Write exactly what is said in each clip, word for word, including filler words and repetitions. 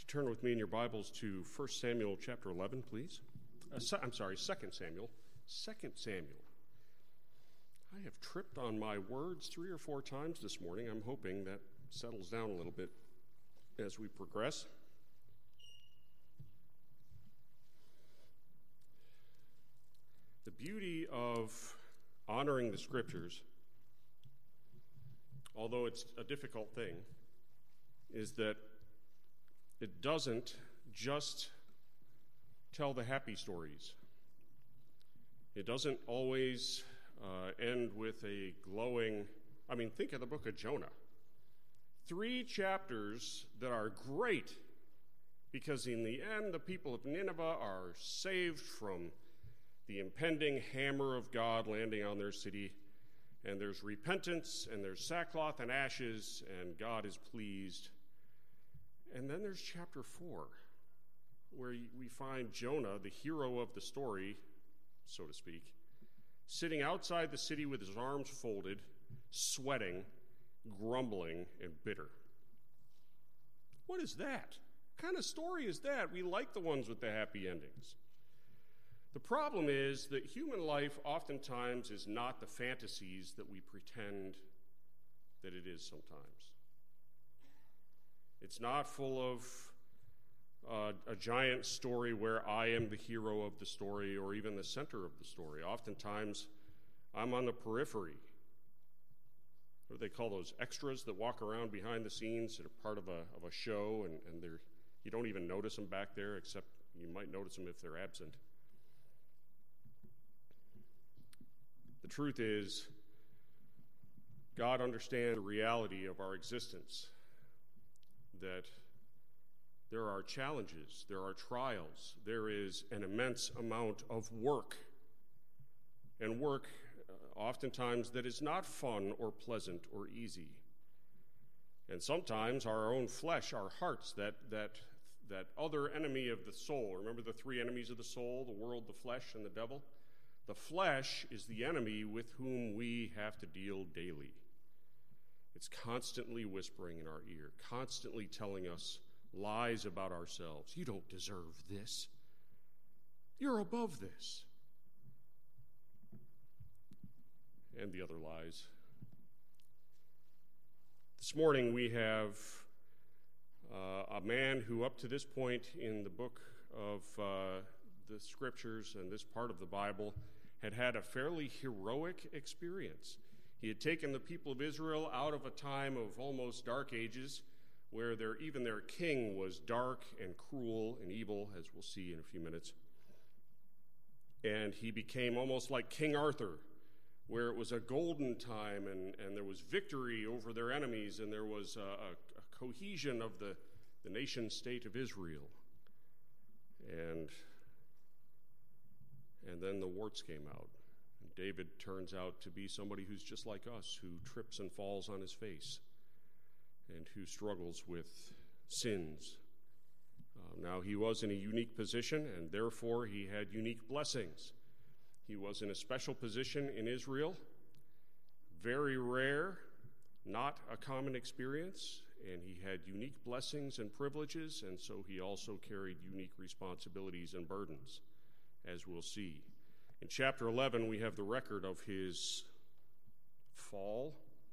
Turn with me in your Bibles to First Samuel chapter eleven, please. Uh, se- I'm sorry, Second Samuel. Second Samuel. I have tripped on my words three or four times this morning. I'm hoping that settles down a little bit as we progress. The beauty of honoring the Scriptures, although it's a difficult thing, is that it doesn't just tell the happy stories. It doesn't always uh, end with a glowing, I mean, think of the book of Jonah. Three chapters that are great because in the end the people of Nineveh are saved from the impending hammer of God landing on their city, and there's repentance, and there's sackcloth and ashes, and God is pleased. And then there's chapter four, where we find Jonah, the hero of the story, so to speak, sitting outside the city with his arms folded, sweating, grumbling, and bitter. What is that? What kind of story is that? We like the ones with the happy endings. The problem is that human life oftentimes is not the fantasies that we pretend that it is sometimes. It's not full of uh, a giant story where I am the hero of the story or even the center of the story. Oftentimes, I'm on the periphery. What do they call those extras that walk around behind the scenes that are part of a, of a show, and, and they're, you don't even notice them back there, except you might notice them if they're absent. The truth is, God understands the reality of our existence, that there are challenges, there are trials, there is an immense amount of work, and work uh, oftentimes that is not fun or pleasant or easy. And sometimes our own flesh, our hearts, that that that other enemy of the soul, remember the three enemies of the soul, the world, the flesh, and the devil? The flesh is the enemy with whom we have to deal daily. It's constantly whispering in our ear, constantly telling us lies about ourselves. You don't deserve this. You're above this. And the other lies. This morning we have uh, a man who up to this point in the book of uh, the Scriptures and this part of the Bible had had a fairly heroic experience. He had taken the people of Israel out of a time of almost dark ages where their, even their king was dark and cruel and evil, as we'll see in a few minutes. And he became almost like King Arthur, where it was a golden time and, and there was victory over their enemies and there was a, a, a cohesion of the, the nation-state of Israel. And And then the warts came out. And David turns out to be somebody who's just like us, who trips and falls on his face and who struggles with sins. Uh, now, he was in a unique position, and therefore he had unique blessings. He was in a special position in Israel, very rare, not a common experience, and he had unique blessings and privileges, and so he also carried unique responsibilities and burdens, as we'll see. In chapter eleven, we have the record of his fall.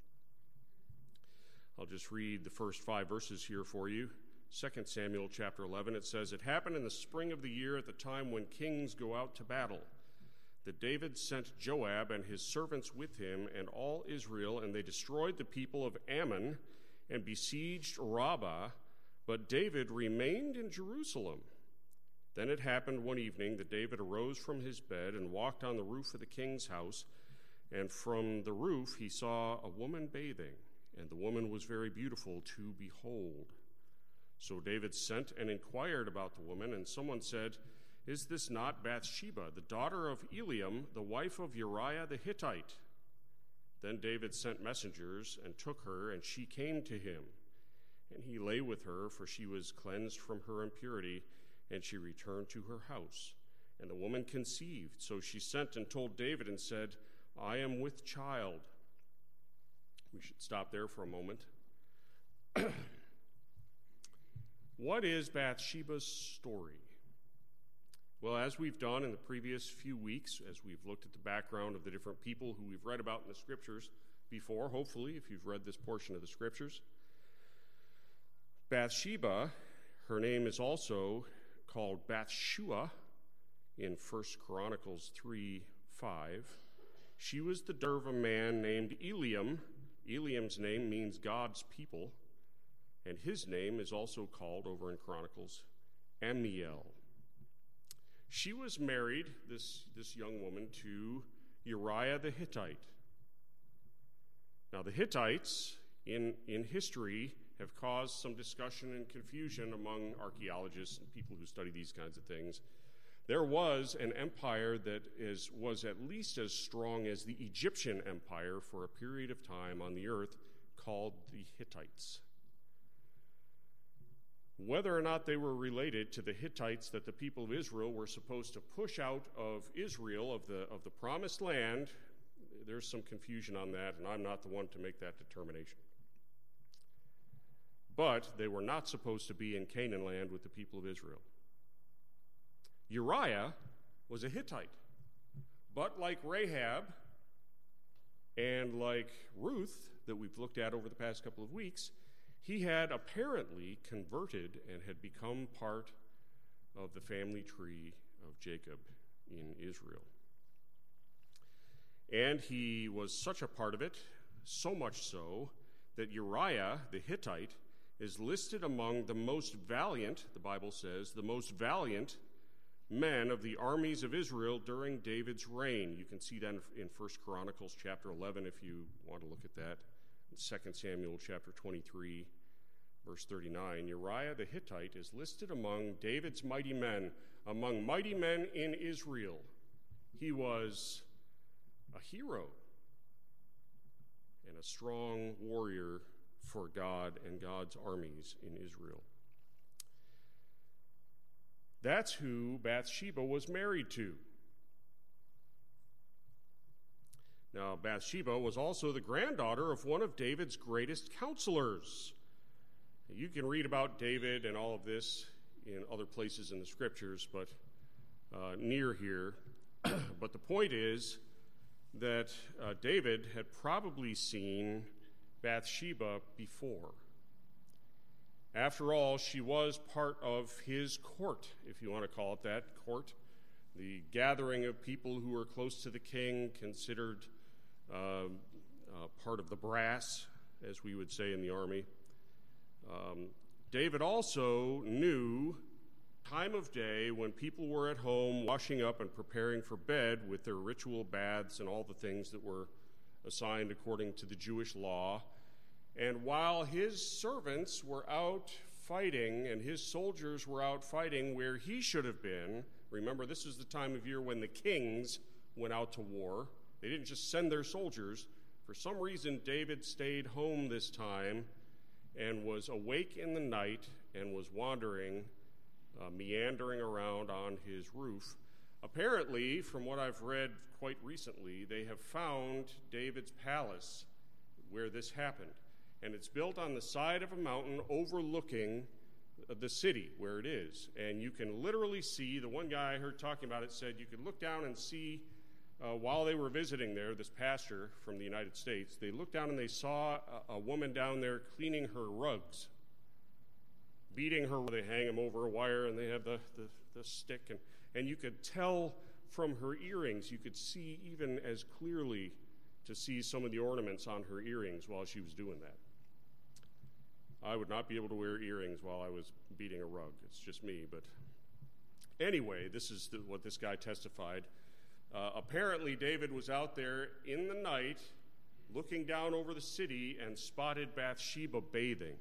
I'll just read the first five verses here for you. Second Samuel chapter eleven, it says, "It happened in the spring of the year at the time when kings go out to battle, that David sent Joab and his servants with him and all Israel, and they destroyed the people of Ammon and besieged Rabbah, but David remained in Jerusalem. Then it happened one evening that David arose from his bed and walked on the roof of the king's house, and from the roof he saw a woman bathing, and the woman was very beautiful to behold. So David sent and inquired about the woman, and someone said, 'Is this not Bathsheba, the daughter of Eliam, the wife of Uriah the Hittite?' Then David sent messengers and took her, and she came to him. And he lay with her, for she was cleansed from her impurity, and she returned to her house. And the woman conceived. So she sent and told David and said, 'I am with child.'" We should stop there for a moment. What is Bathsheba's story? Well, as we've done in the previous few weeks, as we've looked at the background of the different people who we've read about in the scriptures before, hopefully, if you've read this portion of the scriptures, Bathsheba, her name is also called Bathshua in First Chronicles three five. She was the daughter of a man named Eliam. Eliam's name means God's people, and his name is also called over in Chronicles Amiel. She was married, this, this young woman, to Uriah the Hittite. Now, the Hittites in, in history have caused some discussion and confusion among archaeologists and people who study these kinds of things. There was an empire that is, was at least as strong as the Egyptian empire for a period of time on the earth called the Hittites. Whether or not they were related to the Hittites that the people of Israel were supposed to push out of Israel, of the, of the promised land, there's some confusion on that, and I'm not the one to make that determination. But they were not supposed to be in Canaan land with the people of Israel. Uriah was a Hittite, but like Rahab and like Ruth that we've looked at over the past couple of weeks, he had apparently converted and had become part of the family tree of Jacob in Israel. And he was such a part of it, so much so, that Uriah the Hittite is listed among the most valiant, the Bible says, the most valiant men of the armies of Israel during David's reign. You can see that in First Chronicles chapter eleven if you want to look at that. In Second Samuel chapter twenty-three, verse thirty-nine, Uriah the Hittite is listed among David's mighty men, among mighty men in Israel. He was a hero and a strong warrior for God and God's armies in Israel. That's who Bathsheba was married to. Now, Bathsheba was also the granddaughter of one of David's greatest counselors. You can read about David and all of this in other places in the scriptures, but uh, near here. But the point is that uh, David had probably seen Bathsheba before. After all, she was part of his court, if you want to call it that, court, the gathering of people who were close to the king, considered uh, uh, part of the brass, as we would say in the army. Um, David also knew time of day when people were at home washing up and preparing for bed with their ritual baths and all the things that were assigned according to the Jewish law. And while his servants were out fighting and his soldiers were out fighting where he should have been, remember this is the time of year when the kings went out to war. They didn't just send their soldiers. For some reason, David stayed home this time and was awake in the night and was wandering, uh, meandering around on his roof. Apparently, from what I've read quite recently, they have found David's palace where this happened. And it's built on the side of a mountain overlooking the city where it is. And you can literally see, the one guy I heard talking about it said you could look down and see, uh, while they were visiting there, this pastor from the United States, they looked down and they saw a, a woman down there cleaning her rugs, beating her. They hang them over a wire and they have the, the, the stick. And, and you could tell from her earrings, you could see even as clearly to see some of the ornaments on her earrings while she was doing that. I would not be able to wear earrings while I was beating a rug. It's just me. But anyway, this is the, what this guy testified. Uh, apparently, David was out there in the night looking down over the city and spotted Bathsheba bathing.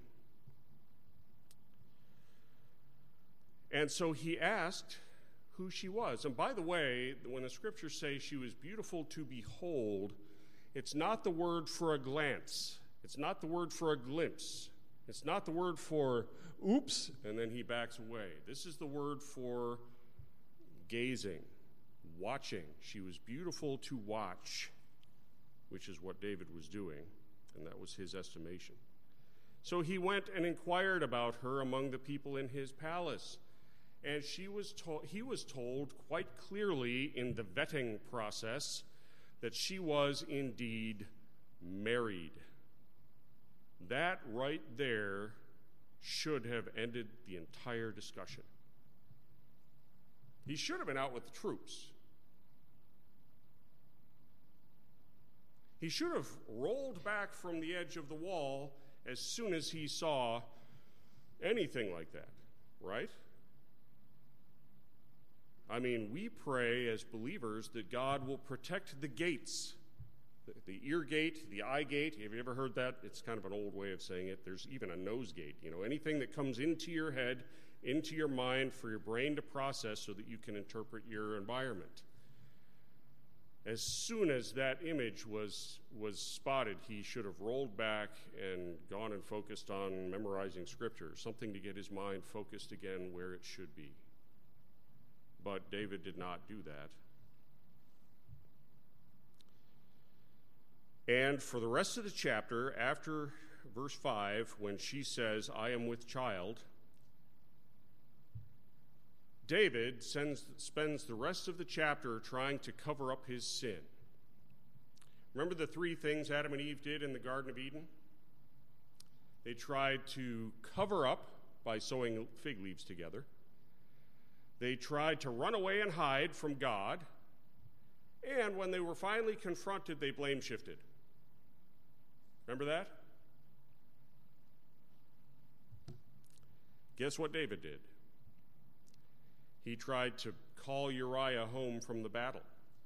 And so he asked who she was. And by the way, when the scriptures say she was beautiful to behold, it's not the word for a glance. It's not the word for a glimpse. It's not the word for, oops, and then he backs away. This is the word for gazing, watching. She was beautiful to watch, which is what David was doing, and that was his estimation. So he went and inquired about her among the people in his palace. And she was told, he was told quite clearly in the vetting process that she was indeed married. That right there should have ended the entire discussion. He should have been out with the troops. He should have rolled back from the edge of the wall as soon as he saw anything like that, right? I mean, we pray as believers that God will protect the gates, the, the ear gate, the eye gate. Have you ever heard that? It's kind of an old way of saying it. There's even a nose gate. You know, anything that comes into your head, into your mind for your brain to process so that you can interpret your environment. As soon as that image was was spotted, he should have rolled back and gone and focused on memorizing scripture, something to get his mind focused again where it should be. But David did not do that. And for the rest of the chapter, after verse five, when she says, I am with child, David sends, spends the rest of the chapter trying to cover up his sin. Remember the three things Adam and Eve did in the Garden of Eden? They tried to cover up by sewing fig leaves together. They tried to run away and hide from God. And when they were finally confronted, they blame shifted. Remember that? Guess what David did? He tried to call Uriah home from the battle.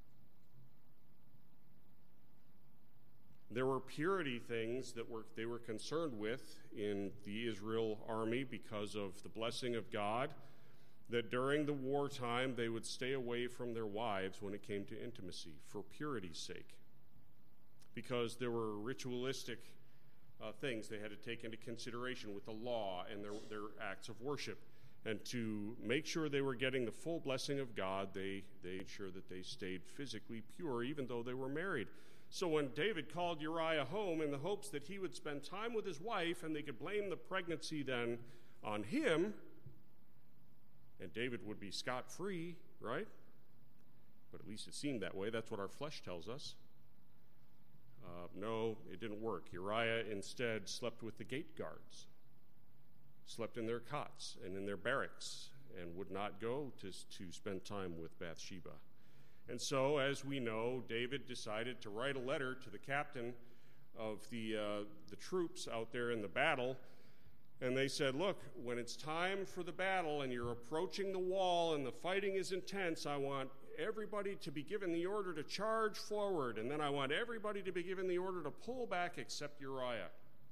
There were purity things that were they were concerned with in the Israel army because of the blessing of God, that during the wartime they would stay away from their wives when it came to intimacy for purity's sake, because there were ritualistic uh, things they had to take into consideration with the law and their, their acts of worship. And to make sure they were getting the full blessing of God, they, they made sure that they stayed physically pure, even though they were married. So when David called Uriah home in the hopes that he would spend time with his wife and they could blame the pregnancy then on him, and David would be scot-free, right? But at least it seemed that way. That's what our flesh tells us. Uh, no, it didn't work. Uriah instead slept with the gate guards, slept in their cots and in their barracks, and would not go to, to spend time with Bathsheba. And so, as we know, David decided to write a letter to the captain of the, uh, the troops out there in the battle, and they said, look, when it's time for the battle and you're approaching the wall and the fighting is intense, I want everybody to be given the order to charge forward, and then I want everybody to be given the order to pull back except Uriah,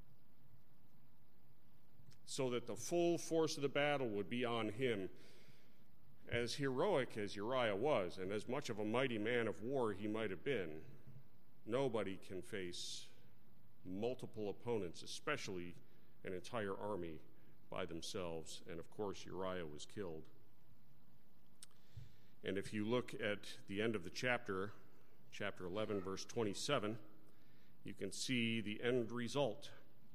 so that the full force of the battle would be on him. As heroic as Uriah was, and as much of a mighty man of war he might have been, nobody can face multiple opponents, especially an entire army, by themselves. And of course, Uriah was killed. And if you look at the end of the chapter, chapter eleven, verse twenty-seven, you can see the end result.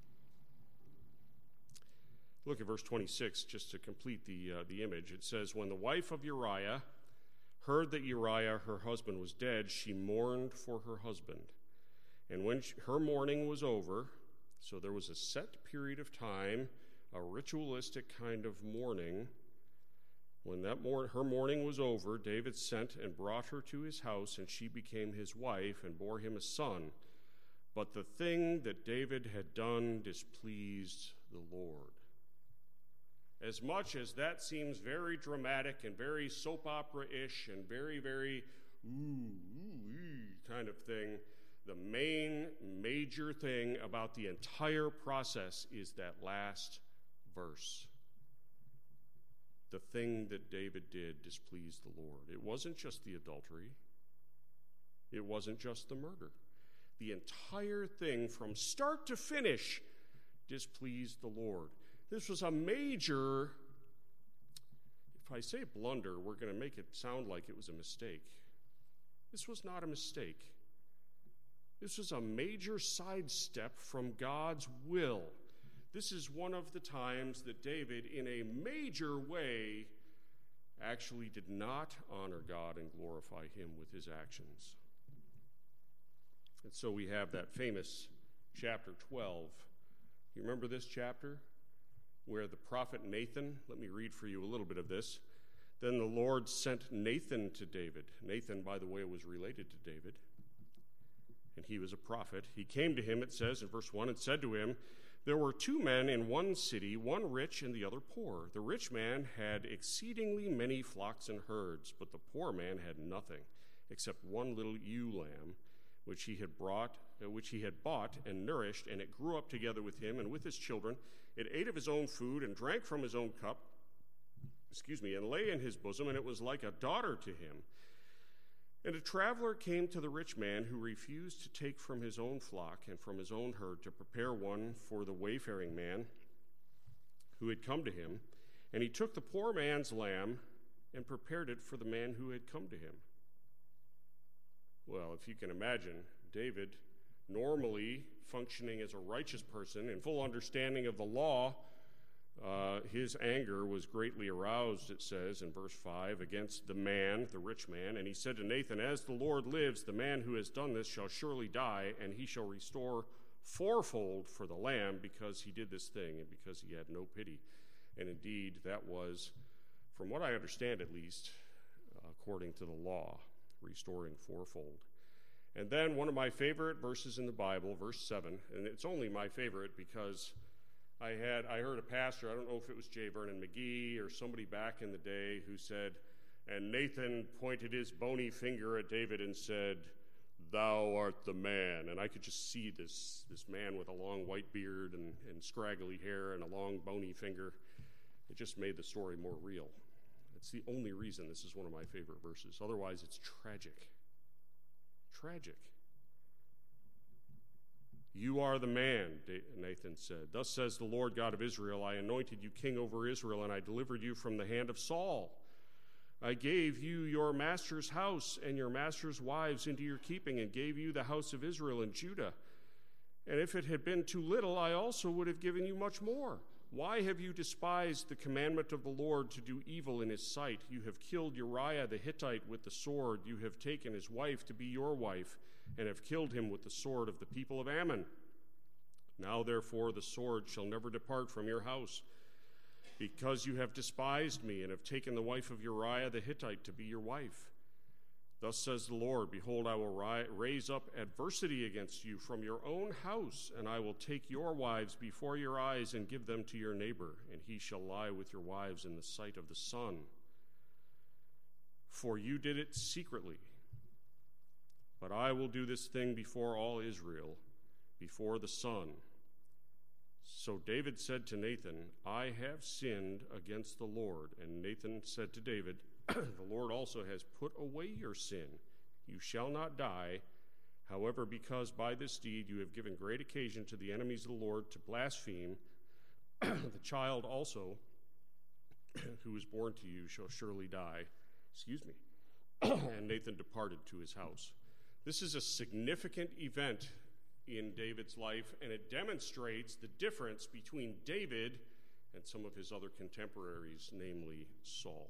Look at verse twenty-six, just to complete the uh, the image. It says, when the wife of Uriah heard that Uriah, her husband, was dead, she mourned for her husband. And when she, her mourning was over, so there was a set period of time, a ritualistic kind of mourning. When that mor- her mourning was over, David sent and brought her to his house, and she became his wife and bore him a son. But the thing that David had done displeased the Lord. As much as that seems very dramatic and very soap opera-ish and very, very ooh, ooh, ee kind of thing, the main major thing about the entire process is that last verse. The thing that David did displeased the Lord. It wasn't just the adultery. It wasn't just the murder. The entire thing from start to finish displeased the Lord. This was a major, if I say blunder, we're going to make it sound like it was a mistake. This was not a mistake. This was a major sidestep from God's will. This is one of the times that David, in a major way, actually did not honor God and glorify him with his actions. And so we have that famous chapter twelve. You remember this chapter? Where the prophet Nathan, let me read for you a little bit of this. Then the Lord sent Nathan to David. Nathan, by the way, was related to David, and he was a prophet. He came to him, it says in verse one, and said to him, there were two men in one city, one rich and the other poor. The rich man had exceedingly many flocks and herds, but the poor man had nothing except one little ewe lamb, which he had brought, uh, which he had bought and nourished, and it grew up together with him and with his children. It ate of his own food and drank from his own cup, excuse me, and lay in his bosom, and it was like a daughter to him. And a traveler came to the rich man, who refused to take from his own flock and from his own herd to prepare one for the wayfaring man who had come to him. And he took the poor man's lamb and prepared it for the man who had come to him. Well, if you can imagine, David, normally functioning as a righteous person in full understanding of the law, uh, his anger was greatly aroused, it says in verse five, against the man, the rich man. And he said to Nathan, as the Lord lives, the man who has done this shall surely die, and he shall restore fourfold for the lamb, because he did this thing and because he had no pity. And indeed, that was, from what I understand at least, according to the law, restoring fourfold. And then one of my favorite verses in the Bible, verse seven, and it's only my favorite because I had I heard a pastor, I don't know if it was J. Vernon McGee or somebody back in the day, who said, and Nathan pointed his bony finger at David and said, thou art the man. And I could just see this, this man with a long white beard and, and scraggly hair and a long bony finger. It just made the story more real. It's the only reason this is one of my favorite verses. Otherwise, it's tragic. Tragic. You are the man, Nathan said. Thus says the Lord God of Israel, I anointed you king over Israel, and I delivered you from the hand of Saul. I gave you your master's house and your master's wives into your keeping, and gave you the house of Israel and Judah. And if it had been too little, I also would have given you much more. Why have you despised the commandment of the Lord to do evil in his sight? You have killed Uriah the Hittite with the sword. You have taken his wife to be your wife, and have killed him with the sword of the people of Ammon. Now, therefore, the sword shall never depart from your house, because you have despised me, and have taken the wife of Uriah the Hittite to be your wife. Thus says the Lord, behold, I will ri- raise up adversity against you from your own house, and I will take your wives before your eyes and give them to your neighbor, and he shall lie with your wives in the sight of the sun. For you did it secretly, but I will do this thing before all Israel, before the sun. So David said to Nathan, I have sinned against the Lord. And Nathan said to David, the Lord also has put away your sin. You shall not die. However, because by this deed you have given great occasion to the enemies of the Lord to blaspheme, the child also who is born to you shall surely die. Excuse me. And Nathan departed to his house. This is a significant event in David's life, and it demonstrates the difference between David and some of his other contemporaries, namely Saul.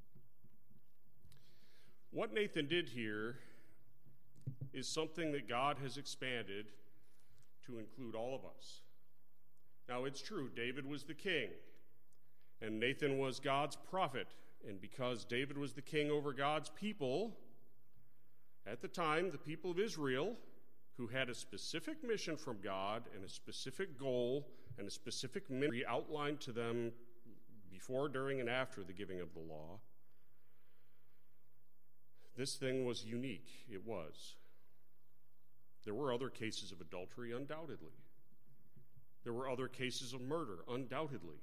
What Nathan did here is something that God has expanded to include all of us. Now, it's true, David was the king, and Nathan was God's prophet, and because David was the king over God's people, at the time, the people of Israel, who had a specific mission from God and a specific goal and a specific ministry outlined to them before, during, and after the giving of the law, this thing was unique. It was. There were other cases of adultery, undoubtedly. There were other cases of murder, undoubtedly.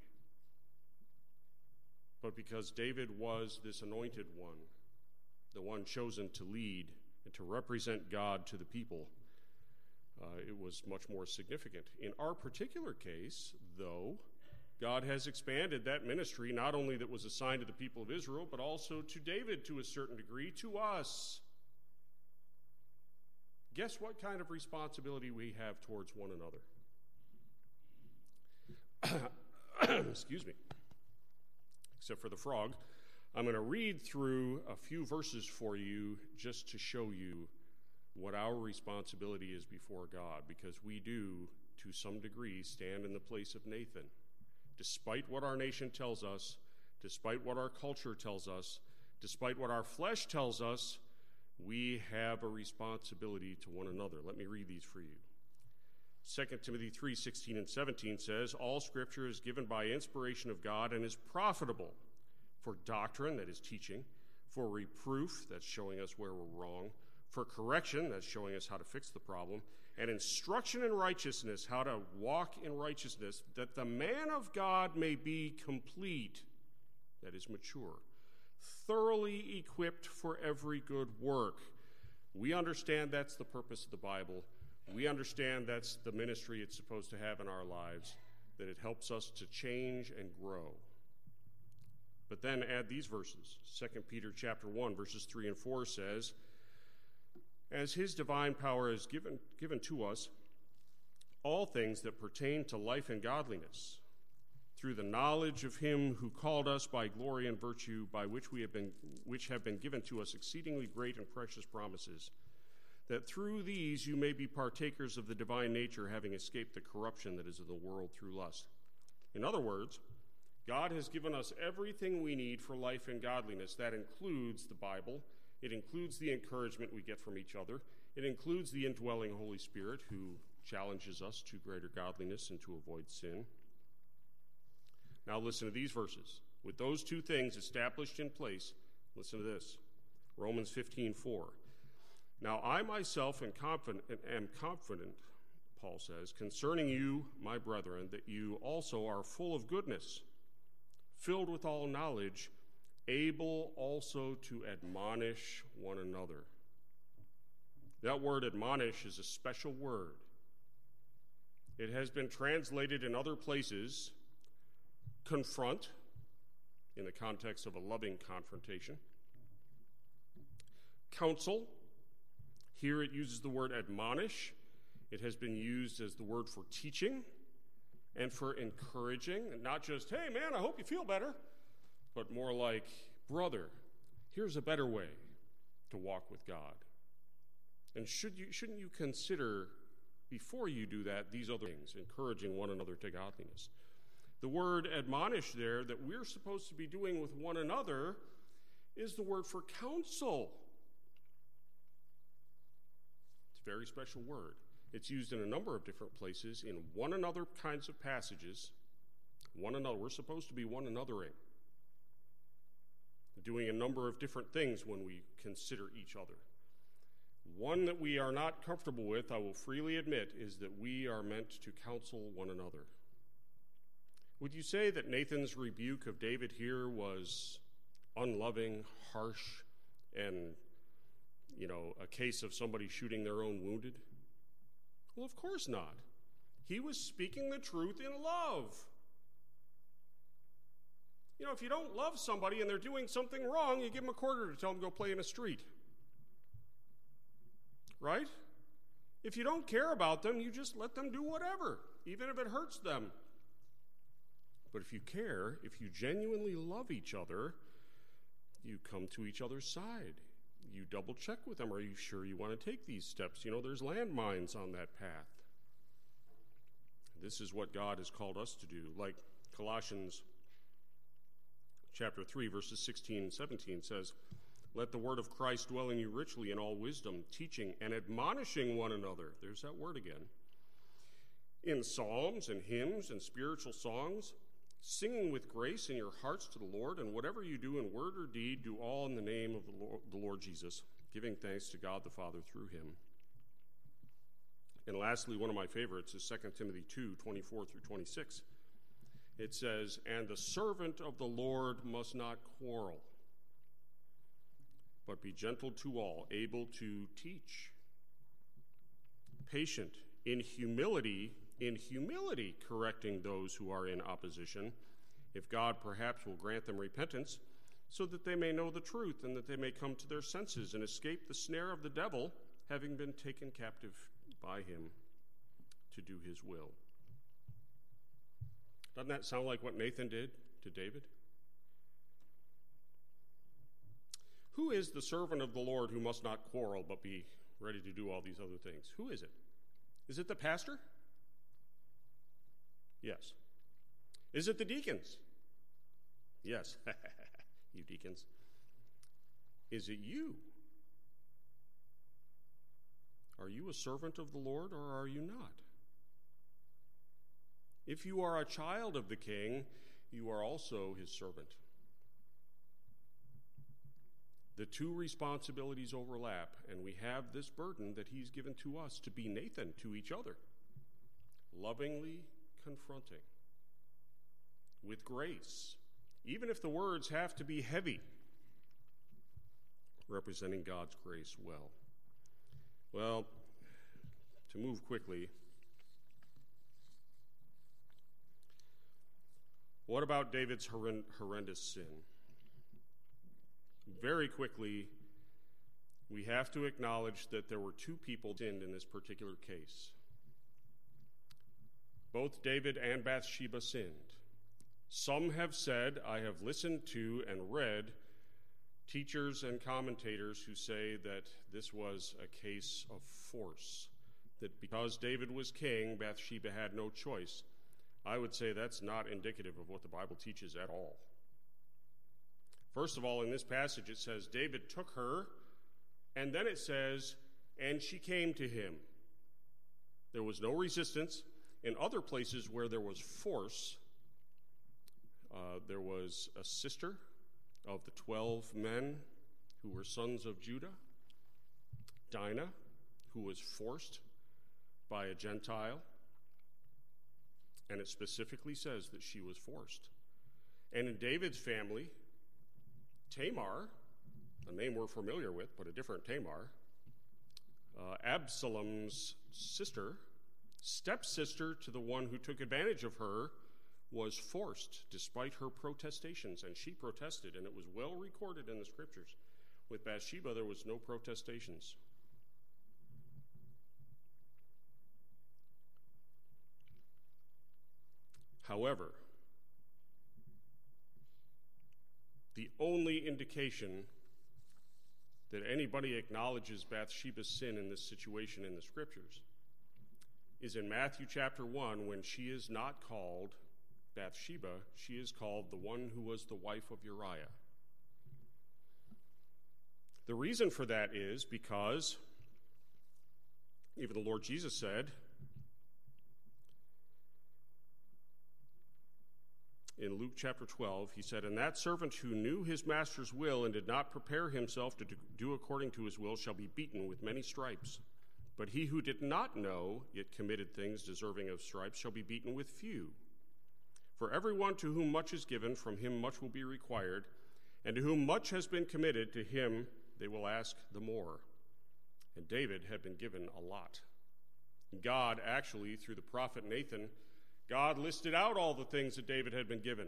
But because David was this anointed one, the one chosen to lead and to represent God to the people, uh, it was much more significant. In our particular case, though, God has expanded that ministry, not only that was assigned to the people of Israel, but also to David to a certain degree, to us. Guess what kind of responsibility we have towards one another? excuse me, except for the frog, I'm going to read through a few verses for you just to show you what our responsibility is before God, because we do, to some degree, stand in the place of Nathan. Despite what our nation tells us, despite what our culture tells us, despite what our flesh tells us, we have a responsibility to one another. Let me read these for you. Second Timothy three sixteen and seventeen says, all Scripture is given by inspiration of God and is profitable for doctrine, that is teaching, for reproof, that's showing us where we're wrong, for correction, that's showing us how to fix the problem, and instruction in righteousness, how to walk in righteousness, that the man of God may be complete, that is mature, thoroughly equipped for every good work. We understand that's the purpose of the Bible. We understand that's the ministry it's supposed to have in our lives, that it helps us to change and grow. But then add these verses. Second Peter chapter one, verses three and four says, as his divine power is given, given to us all things that pertain to life and godliness, through the knowledge of him who called us by glory and virtue, by which we have been, which have been given to us exceedingly great and precious promises, that through these you may be partakers of the divine nature, having escaped the corruption that is of the world through lust. In other words, God has given us everything we need for life and godliness. That includes the Bible. It includes the encouragement we get from each other. It includes the indwelling Holy Spirit who challenges us to greater godliness and to avoid sin. Now listen to these verses. With those two things established in place, listen to this. Romans fifteen four. Now I myself am confident, am confident, Paul says, concerning you, my brethren, that you also are full of goodness, filled with all knowledge, able also to admonish one another. That word admonish is a special word. It has been translated in other places, confront, in the context of a loving confrontation. Counsel, here it uses the word admonish. It has been used as the word for teaching and for encouraging, and not just, hey man, I hope you feel better, but more like, brother, here's a better way to walk with God. And should you, shouldn't you consider, before you do that, these other things, encouraging one another to godliness? The word admonish there that we're supposed to be doing with one another is the word for counsel. It's a very special word. It's used in a number of different places in one another kinds of passages. One another. We're supposed to be one anothering, doing a number of different things when we consider each other. One that we are not comfortable with, I will freely admit, is that we are meant to counsel one another. Would you say that Nathan's rebuke of David here was unloving, harsh, and, you know, a case of somebody shooting their own wounded? Well, of course not. He was speaking the truth in love. You know, if you don't love somebody and they're doing something wrong, you give them a quarter to tell them to go play in a street. Right? If you don't care about them, you just let them do whatever, even if it hurts them. But if you care, if you genuinely love each other, you come to each other's side. You double check with them. Are you sure you want to take these steps? You know, there's landmines on that path. This is what God has called us to do. Like Colossians chapter three, verses sixteen and seventeen says, let the word of Christ dwell in you richly in all wisdom, teaching and admonishing one another. There's that word again. In psalms and hymns and spiritual songs, singing with grace in your hearts to the Lord, and whatever you do in word or deed, do all in the name of the Lord, the Lord Jesus, giving thanks to God the Father through him. And lastly, one of my favorites is Second Timothy two, twenty-four through twenty-six. It says, and the servant of the Lord must not quarrel, but be gentle to all, able to teach, patient, in humility, in humility correcting those who are in opposition, if God perhaps will grant them repentance, so that they may know the truth and that they may come to their senses and escape the snare of the devil, having been taken captive by him to do his will. Doesn't that sound like what Nathan did to David? Who is the servant of the Lord who must not quarrel but be ready to do all these other things? Who is it? Is it the pastor? Yes. Is it the deacons? Yes. You deacons. Is it you? Are you a servant of the Lord or are you not? If you are a child of the king, you are also his servant. The two responsibilities overlap, and we have this burden that he's given to us to be Nathan to each other, lovingly confronting, with grace, even if the words have to be heavy, representing God's grace well. Well, to move quickly, what about David's horrend- horrendous sin? Very quickly, we have to acknowledge that there were two people sinned in this particular case. Both David and Bathsheba sinned. Some have said, I have listened to and read teachers and commentators who say that this was a case of force, that because David was king, Bathsheba had no choice. I would say that's not indicative of what the Bible teaches at all. First of all, in this passage it says David took her, and then it says, and she came to him. There was no resistance. In other places where there was force, uh, there was a sister of the twelve men who were sons of Judah, Dinah, who was forced by a Gentile, and it specifically says that she was forced. And in David's family, Tamar, a name we're familiar with, but a different Tamar, uh, Absalom's sister, stepsister to the one who took advantage of her, was forced despite her protestations, and she protested, and it was well recorded in the scriptures. With Bathsheba, there was no protestations. However, the only indication that anybody acknowledges Bathsheba's sin in this situation in the scriptures is in Matthew chapter one, when she is not called Bathsheba, she is called the one who was the wife of Uriah. The reason for that is because even the Lord Jesus said in Luke chapter twelve, he said, and that servant who knew his master's will and did not prepare himself to do according to his will shall be beaten with many stripes. But he who did not know, yet committed things deserving of stripes, shall be beaten with few. For everyone to whom much is given, from him much will be required, and to whom much has been committed, to him they will ask the more. And David had been given a lot. God actually, through the prophet Nathan, God listed out all the things that David had been given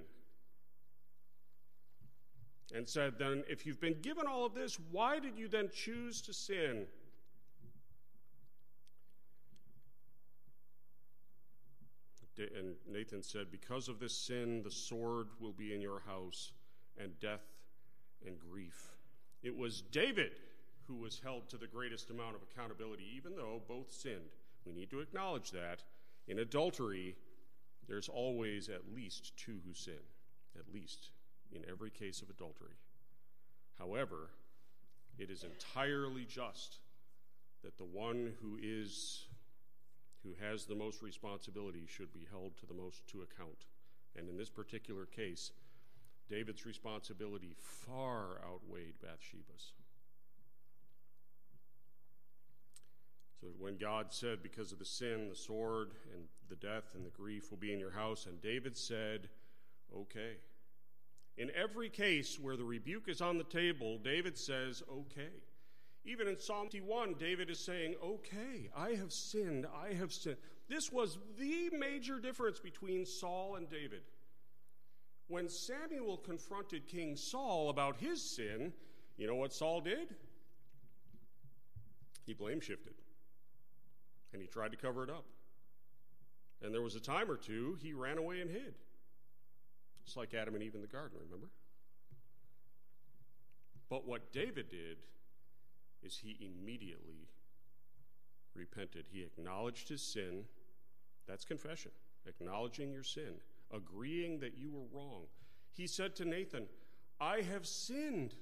and said, then if you've been given all of this, why did you then choose to sin? And Nathan said, because of this sin, the sword will be in your house, and death and grief. It was David who was held to the greatest amount of accountability, even though both sinned. We need to acknowledge that. In adultery, there's always at least two who sin, at least in every case of adultery. However, it is entirely just that the one who is who has the most responsibility should be held to the most to account. And in this particular case, David's responsibility far outweighed Bathsheba's. So when God said, because of the sin, the sword, and the death, and the grief will be in your house, and David said, okay. In every case where the rebuke is on the table, David says, okay. Even in Psalm fifty-one, David is saying, okay, I have sinned, I have sinned. This was the major difference between Saul and David. When Samuel confronted King Saul about his sin, you know what Saul did? He blame shifted. And he tried to cover it up. And there was a time or two he ran away and hid. It's like Adam and Eve in the garden, remember? But what David did is he immediately repented. He acknowledged his sin. That's confession. Acknowledging your sin. Agreeing that you were wrong. He said to Nathan, I have sinned.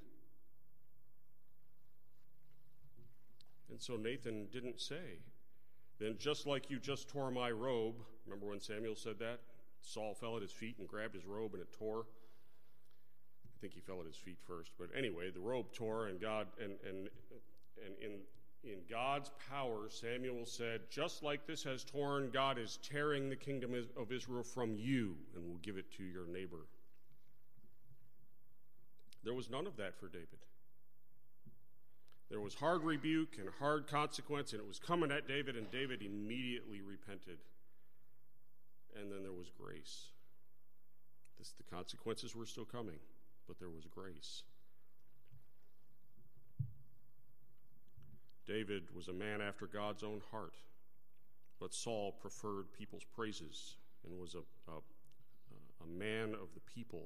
And so Nathan didn't say, then just like you just tore my robe, remember when Samuel said that? Saul fell at his feet and grabbed his robe and it tore. I think he fell at his feet first, but anyway, the robe tore, and God and and and in in God's power, Samuel said, just like this has torn, God is tearing the kingdom of Israel from you and will give it to your neighbor. There was none of that for David. There was hard rebuke and hard consequence, and it was coming at David, and David immediately repented. And then there was grace. This, the consequences were still coming, but there was grace. David was a man after God's own heart, but Saul preferred people's praises and was a, a, a man of the people.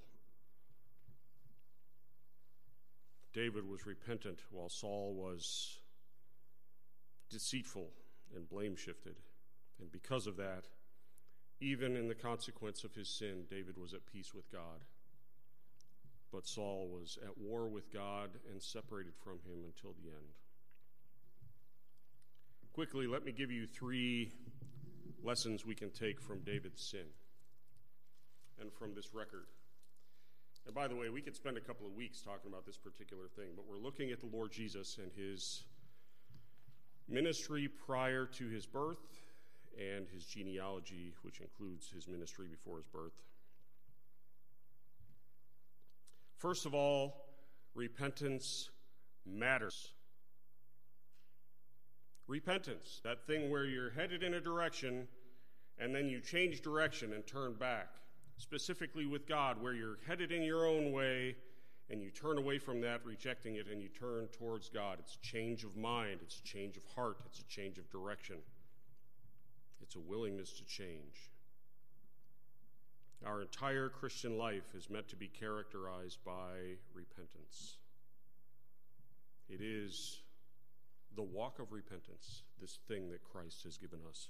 David was repentant while Saul was deceitful and blame-shifted. And because of that, even in the consequence of his sin, David was at peace with God. But Saul was at war with God and separated from him until the end. Quickly, let me give you three lessons we can take from David's sin and from this record. And by the way, we could spend a couple of weeks talking about this particular thing, but we're looking at the Lord Jesus and his ministry prior to his birth and his genealogy, which includes his ministry before his birth. First of all, repentance matters. Repentance, that thing where you're headed in a direction and then you change direction and turn back. Specifically with God, where you're headed in your own way and you turn away from that, rejecting it, and you turn towards God. It's a change of mind. It's a change of heart. It's a change of direction. It's a willingness to change. Our entire Christian life is meant to be characterized by repentance. It is the walk of repentance, this thing that Christ has given us.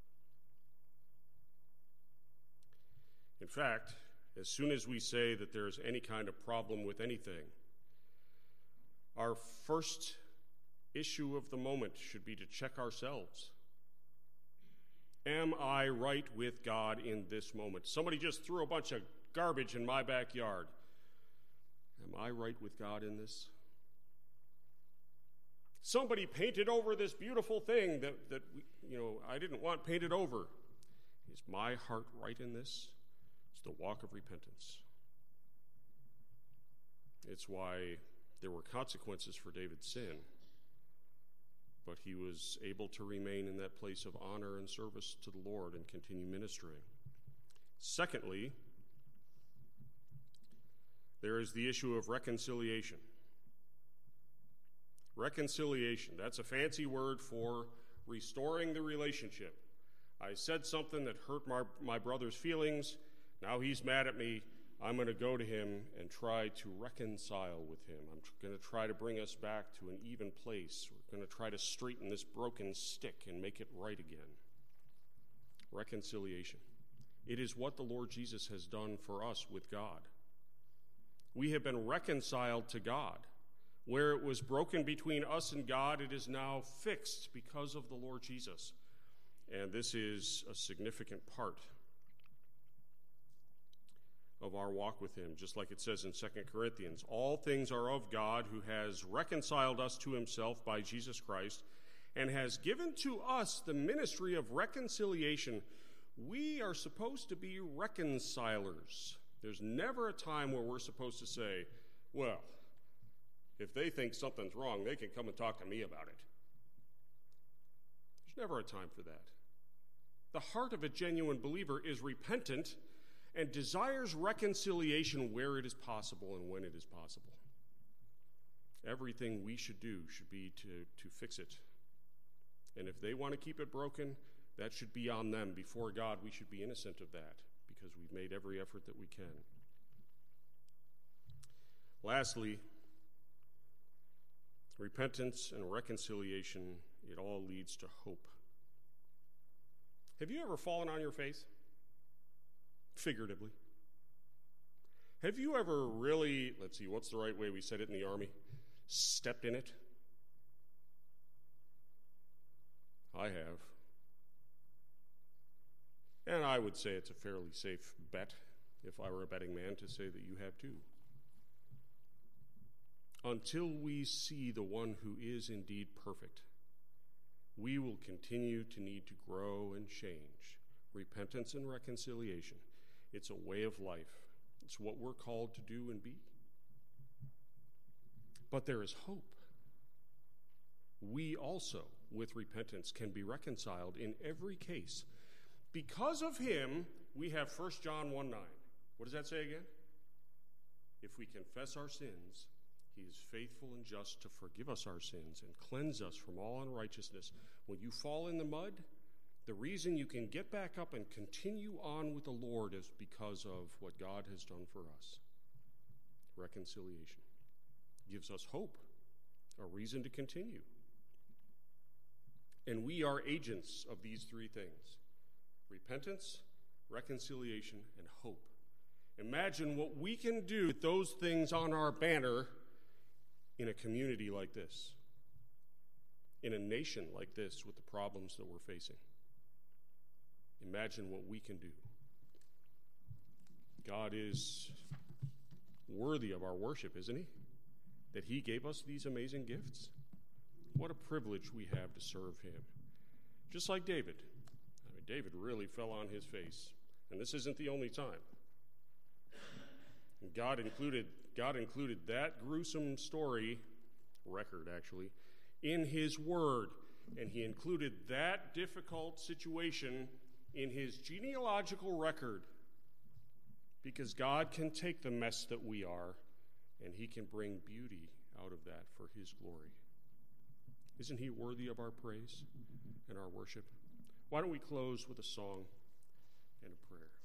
In fact, as soon as we say that there's any kind of problem with anything, our first issue of the moment should be to check ourselves. Am I right with God in this moment? Somebody just threw a bunch of garbage in my backyard. Am I right with God in this? Somebody painted over this beautiful thing that, that we, you know, I didn't want painted over. Is my heart right in this? It's the walk of repentance. It's why there were consequences for David's sin, but he was able to remain in that place of honor and service to the Lord and continue ministering. Secondly, there is the issue of reconciliation. Reconciliation, that's a fancy word for restoring the relationship. I said something that hurt my, my brother's feelings. Now he's mad at me. I'm going to go to him and try to reconcile with him. I'm tr- going to try to bring us back to an even place. We're going to try to straighten this broken stick and make it right again. Reconciliation. It is what the Lord Jesus has done for us with God. We have been reconciled to God. Where it was broken between us and God, it is now fixed because of the Lord Jesus. And this is a significant part of our walk with him, just like it says in Second Corinthians. All things are of God, who has reconciled us to himself by Jesus Christ and has given to us the ministry of reconciliation. We are supposed to be reconcilers. There's never a time where we're supposed to say, well, if they think something's wrong, they can come and talk to me about it. There's never a time for that. The heart of a genuine believer is repentant and desires reconciliation where it is possible and when it is possible. Everything we should do should be to, to fix it. And if they want to keep it broken, that should be on them. Before God, we should be innocent of that because we've made every effort that we can. Lastly, repentance and reconciliation, it all leads to hope. Have you ever fallen on your face? Figuratively. Have you ever really, let's see, what's the right way we said it in the Army? Stepped in it? I have. And I would say it's a fairly safe bet, if I were a betting man, to say that you have too. Until we see the one who is indeed perfect, we will continue to need to grow and change. Repentance and reconciliation, it's a way of life. It's what we're called to do and be. But there is hope. We also, with repentance, can be reconciled in every case. Because of him, we have First John one nine. What does that say again? If we confess our sins, he is faithful and just to forgive us our sins and cleanse us from all unrighteousness. When you fall in the mud, the reason you can get back up and continue on with the Lord is because of what God has done for us. Reconciliation gives us hope, a reason to continue. And we are agents of these three things: repentance, reconciliation, and hope. Imagine what we can do with those things on our banner in a community like this, in a nation like this with the problems that we're facing. Imagine what we can do. God is worthy of our worship, isn't he? That he gave us these amazing gifts. What a privilege we have to serve him. Just like David. I mean, David really fell on his face. And this isn't the only time. And God included, God included that gruesome story, record actually, in his word. And he included that difficult situation in his genealogical record. Because God can take the mess that we are, and he can bring beauty out of that for his glory. Isn't he worthy of our praise and our worship? Why don't we close with a song and a prayer?